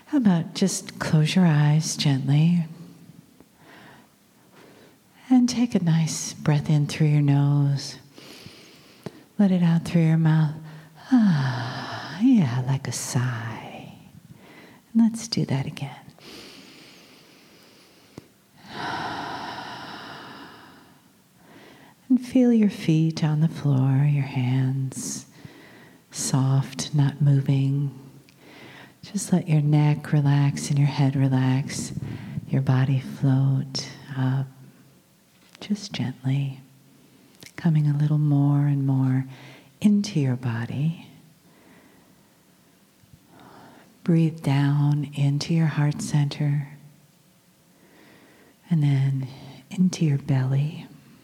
How about just close your eyes gently and take a nice breath in through your nose. Let it out through your mouth. Ah, yeah, like a sigh. And let's do that again. And feel your feet on the floor, your hands soft, not moving. Just let your neck relax and your head relax, your body float up, just gently, coming a little more and more into your body. Breathe down into your heart center, and then into your belly.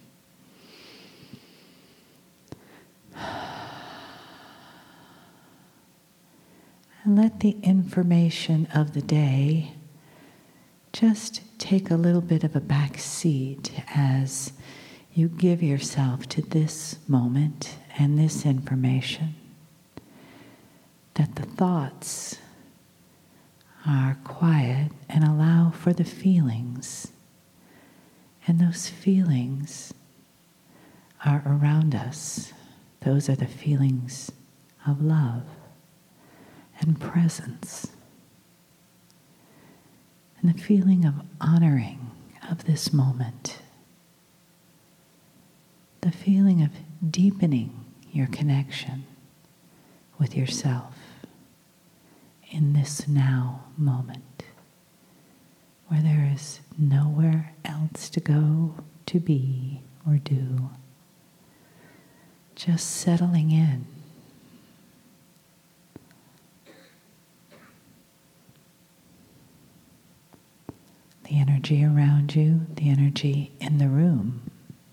And let the information of the day just take a little bit of a back seat as you give yourself to this moment and this information. That the thoughts are quiet and allow for the feelings. And those feelings are around us. Those are the feelings of love and presence, and the feeling of honoring of this moment, the feeling of deepening your connection with yourself in this now moment, where there is nowhere else to go, to be, or do, just settling in. The energy around you, the energy in the room,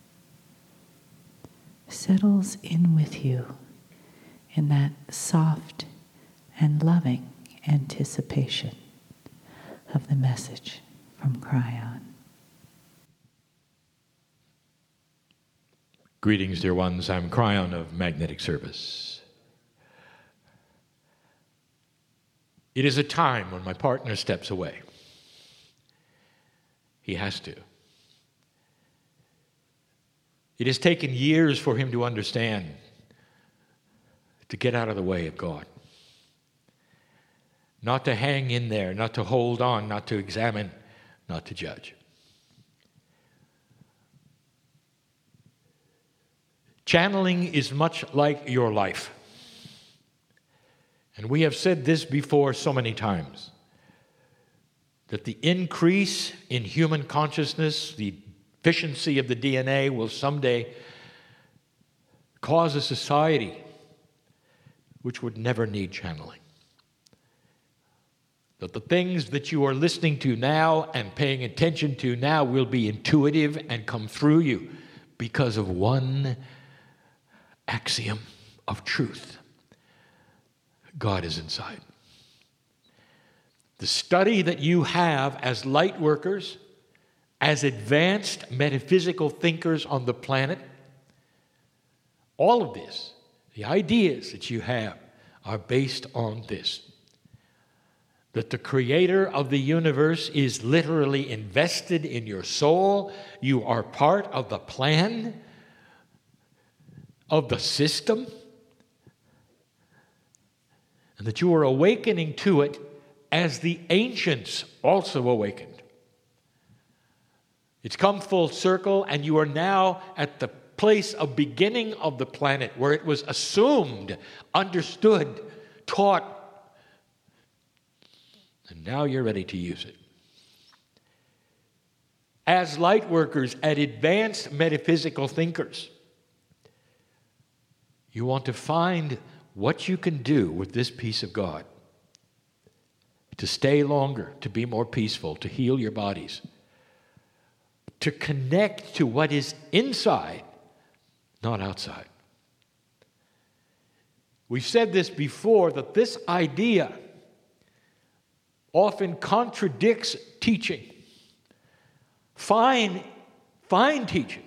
settles in with you in that soft and loving anticipation of the message from Kryon. Greetings, dear ones. I'm Kryon of Magnetic Service. It is a time when my partner steps away. He has to. It has taken years for him to understand, to get out of the way of God. Not to hang in there, not to hold on, not to examine, not to judge. Channeling is much like your life. And we have said this before so many times, that the increase in human consciousness, the efficiency of the DNA will someday cause a society which would never need channeling. That the things that you are listening to now and paying attention to now will be intuitive and come through you because of one axiom of truth. God is inside. The study that you have as light workers, as advanced metaphysical thinkers on the planet, all of this, the ideas that you have are based on this. That the creator of the universe is literally invested in your soul. You are part of the plan, of the system, and that you are awakening to it as the ancients also awakened. It's come full circle, and you are now at the place of beginning of the planet where it was assumed, understood, taught, and now you're ready to use it. As light workers, as advanced metaphysical thinkers, you want to find what you can do with this piece of God to stay longer, to be more peaceful, to heal your bodies, to connect to what is inside, not outside. We've said this before, that this idea often contradicts teaching. Fine teaching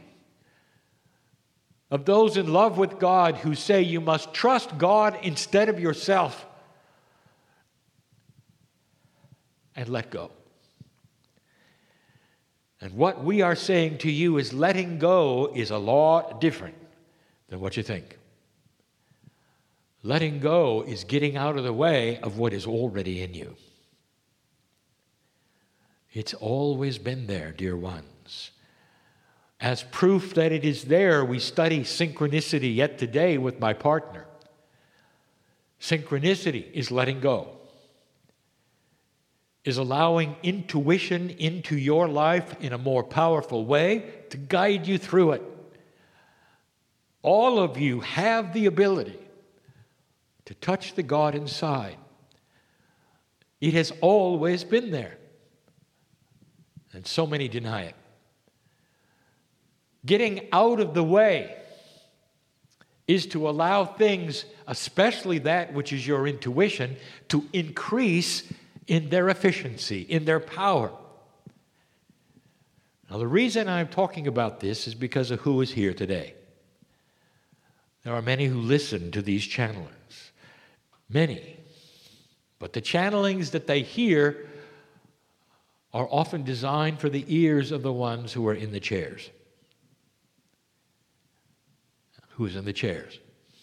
of those in love with God who say you must trust God instead of yourself. and let go. And what we are saying to you is letting go is a lot different than what you think. Letting go is getting out of the way of what is already in you. It's always been there, dear ones. As proof that it is there, we study synchronicity yet today with my partner. Synchronicity is letting go, is allowing intuition into your life in a more powerful way to guide you through it. All of you have the ability to touch the God inside. It has always been there, and so many deny it. Getting out of the way is to allow things, especially that which is your intuition, to increase in their efficiency, in their power. Now, the reason I'm talking about this is because of who is here today. There are many who listen to these channelers. Many. But the channelings that they hear are often designed for the ears of the ones who are in the chairs. Who's in the chairs?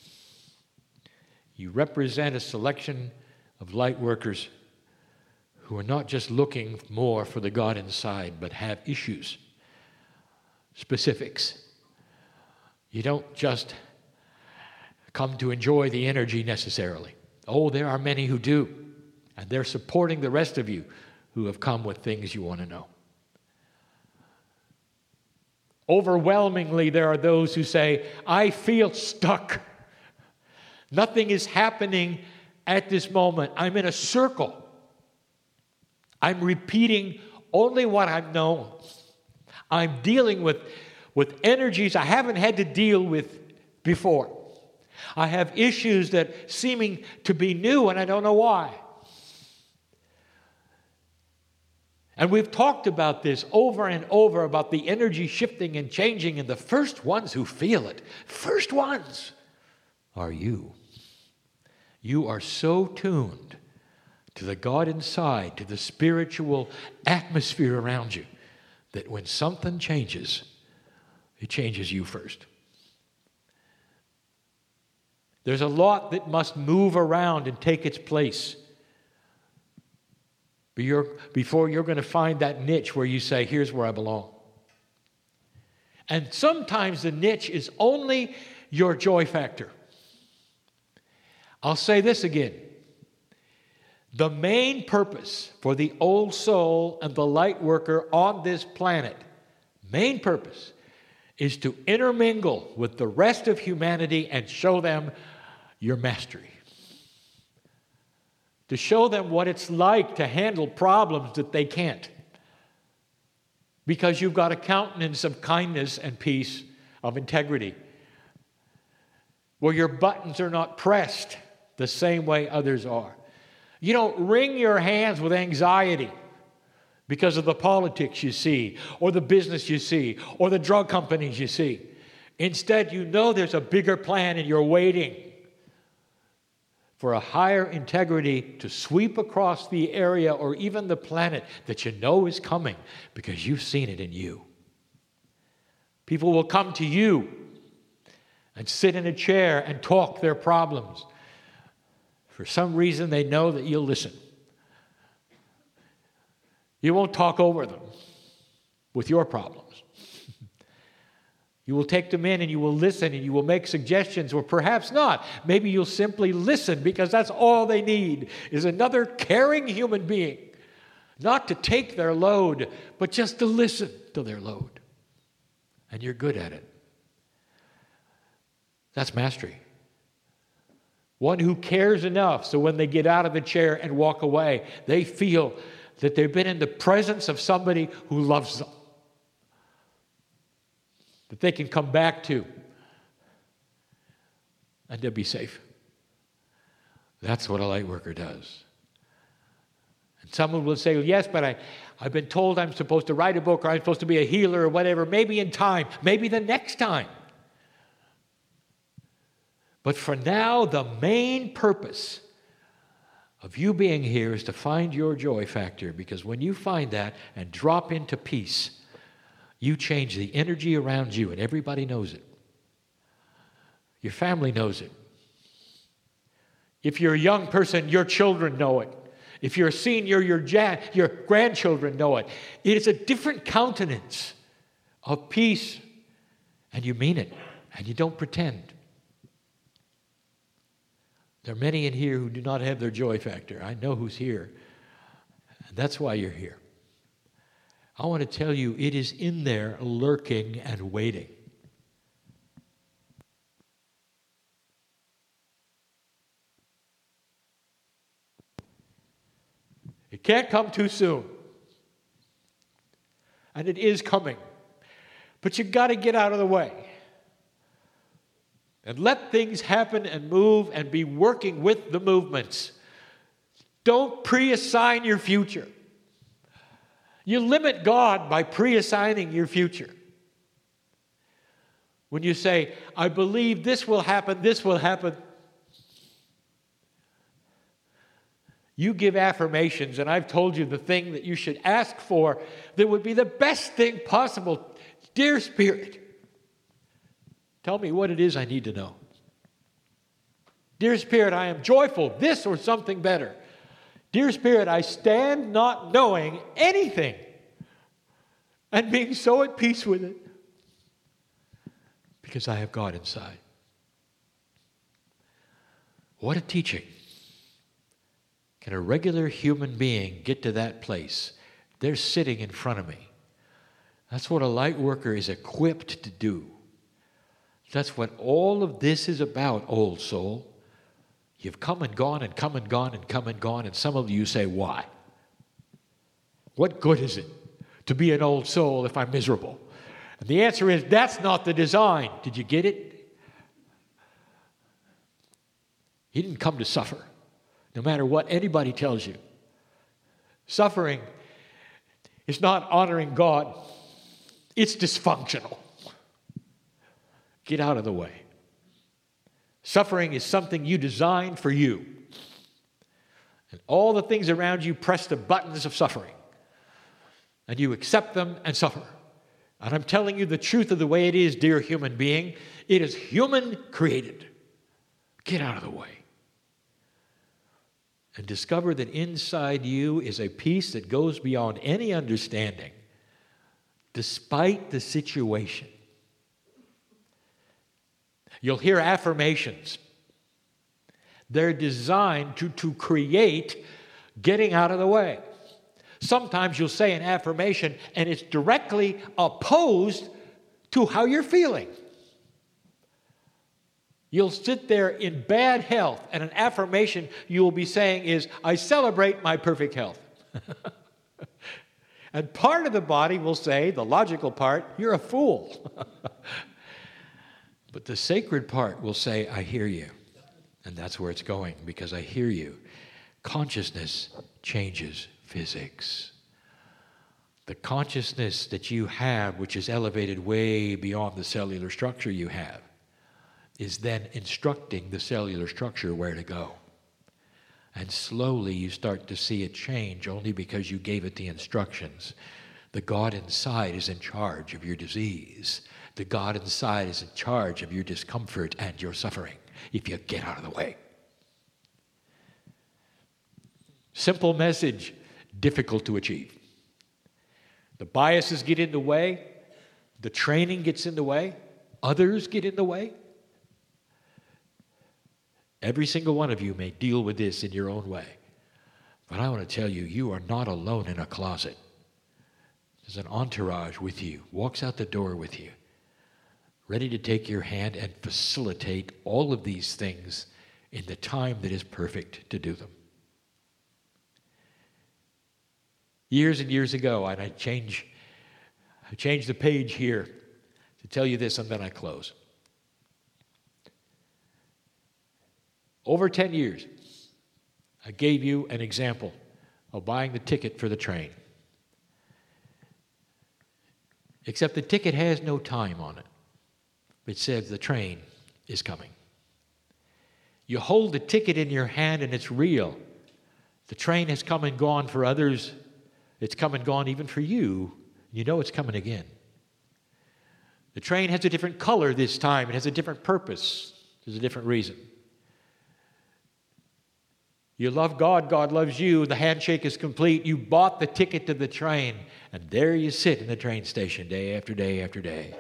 You represent a selection of light workers who are not just looking more for the God inside, but have issues, specifics. You don't just come to enjoy the energy necessarily. Oh, there are many who do, and they're supporting the rest of you who have come with things you want to know. Overwhelmingly, there are those who say, I feel stuck. Nothing is happening at this moment. I'm in a circle. I'm repeating only what I've known. I'm dealing with energies I haven't had to deal with before. I have issues that seeming to be new, and I don't know why. And we've talked about this over and over, about the energy shifting and changing, and the first ones who feel it, first ones, are you. You are so tuned to the God inside, to the spiritual atmosphere around you, that when something changes, it changes you first. There's a lot that must move around and take its place before you're going to find that niche where you say, here's where I belong. And sometimes the niche is only your joy factor. I'll say this again. The main purpose for the old soul and the light worker on this planet, main purpose, is to intermingle with the rest of humanity and show them your mastery. To show them what it's like to handle problems that they can't. Because you've got a countenance of kindness and peace, of integrity, where your buttons are not pressed the same way others are. You don't wring your hands with anxiety because of the politics you see, or the business you see, or the drug companies you see. Instead, you know there's a bigger plan and you're waiting for a higher integrity to sweep across the area or even the planet that you know is coming because you've seen it in you. People will come to you and sit in a chair and talk their problems. For some reason, they know that you'll listen. You won't talk over them with your problems. You will take them in and you will listen and you will make suggestions, or perhaps not. Maybe you'll simply listen because that's all they need, is another caring human being. Not to take their load, but just to listen to their load. And you're good at it. That's mastery. One who cares enough so when they get out of the chair and walk away, they feel that they've been in the presence of somebody who loves them, that they can come back to, and they'll be safe. That's what a light worker does. And someone will say, well, yes, but I've been told I'm supposed to write a book, or I'm supposed to be a healer, or whatever, maybe in time, maybe the next time. But for now, the main purpose of you being here is to find your joy factor, because when you find that and drop into peace, you change the energy around you, and everybody knows it. Your family knows it. If you're a young person, your children know it. If you're a senior, your grandchildren know it. It is a different countenance of peace, and you mean it, and you don't pretend. There are many in here who do not have their joy factor. I know who's here, and that's why you're here. I want to tell you, it is in there lurking and waiting. It can't come too soon. And it is coming. But you've got to get out of the way. And let things happen and move and be working with the movements. Don't pre-assign your future. You limit God by pre-assigning your future. When you say, I believe this will happen, this will happen. You give affirmations, and I've told you the thing that you should ask for that would be the best thing possible. Dear Spirit, tell me what it is I need to know. Dear Spirit, I am joyful, this or something better. Dear Spirit, I stand not knowing anything and being so at peace with it because I have God inside. What a teaching. Can a regular human being get to that place? They're sitting in front of me. That's what a light worker is equipped to do. That's what all of this is about, old soul. You've come and gone and come and gone and come and gone, and some of you say, why? What good is it to be an old soul if I'm miserable? And the answer is, that's not the design. Did you get it? He didn't come to suffer, no matter what anybody tells you. Suffering is not honoring God. It's dysfunctional. Get out of the way. Suffering is something you designed for you. And all the things around you press the buttons of suffering. And you accept them and suffer. And I'm telling you the truth of the way it is, dear human being. It is human created. Get out of the way. And discover that inside you is a peace that goes beyond any understanding, despite the situation. You'll hear affirmations. They're designed to create getting out of the way. Sometimes you'll say an affirmation and it's directly opposed to how you're feeling. You'll sit there in bad health, and an affirmation you will be saying is, I celebrate my perfect health. And part of the body will say, the logical part, you're a fool. But the sacred part will say, I hear you. And that's where it's going, because I hear you. Consciousness changes physics. The consciousness that you have, which is elevated way beyond the cellular structure you have, is then instructing the cellular structure where to go. And slowly you start to see it change only because you gave it the instructions. The God inside is in charge of your disease. The God inside is in charge of your discomfort and your suffering, if you get out of the way. Simple message, difficult to achieve. The biases get in the way. The training gets in the way. Others get in the way. Every single one of you may deal with this in your own way. But I want to tell you, you are not alone in a closet. There's an entourage with you, walks out the door with you, ready to take your hand and facilitate all of these things in the time that is perfect to do them. Years and years ago, and I change the page here to tell you this, and then I close. Over 10 years, I gave you an example of buying the ticket for the train. Except the ticket has no time on it. It says the train is coming. You hold the ticket in your hand and it's real. The train has come and gone for others. It's come and gone even for you. You know it's coming again. The train has a different color this time. It has a different purpose. There's a different reason. You love God, God loves you. The handshake is complete. You bought the ticket to the train, and there you sit in the train station day after day after day.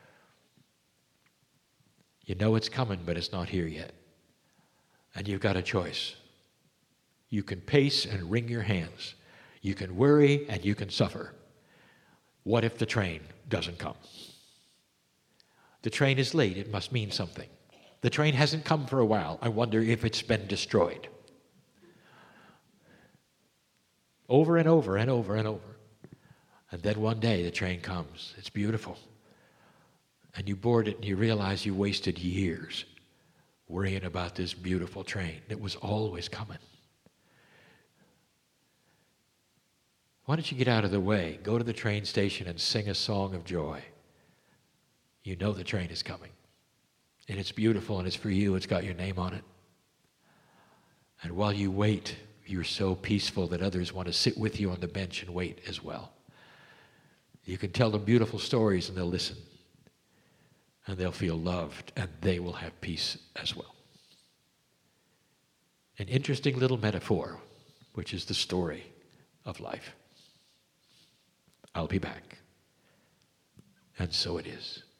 You know it's coming, but it's not here yet. And you've got a choice. You can pace and wring your hands. You can worry and you can suffer. What if the train doesn't come? The train is late. It must mean something. The train hasn't come for a while. I wonder if it's been destroyed. Over and over and over and over. And then one day the train comes. It's beautiful. And you board it and you realize you wasted years worrying about this beautiful train that was always coming. Why don't you get out of the way, go to the train station and sing a song of joy? You know the train is coming. And it's beautiful and it's for you. It's got your name on it. And while you wait, you're so peaceful that others want to sit with you on the bench and wait as well. You can tell them beautiful stories and they'll listen. And they'll feel loved and they will have peace as well. An interesting little metaphor, which is the story of life. I'll be back. And so it is.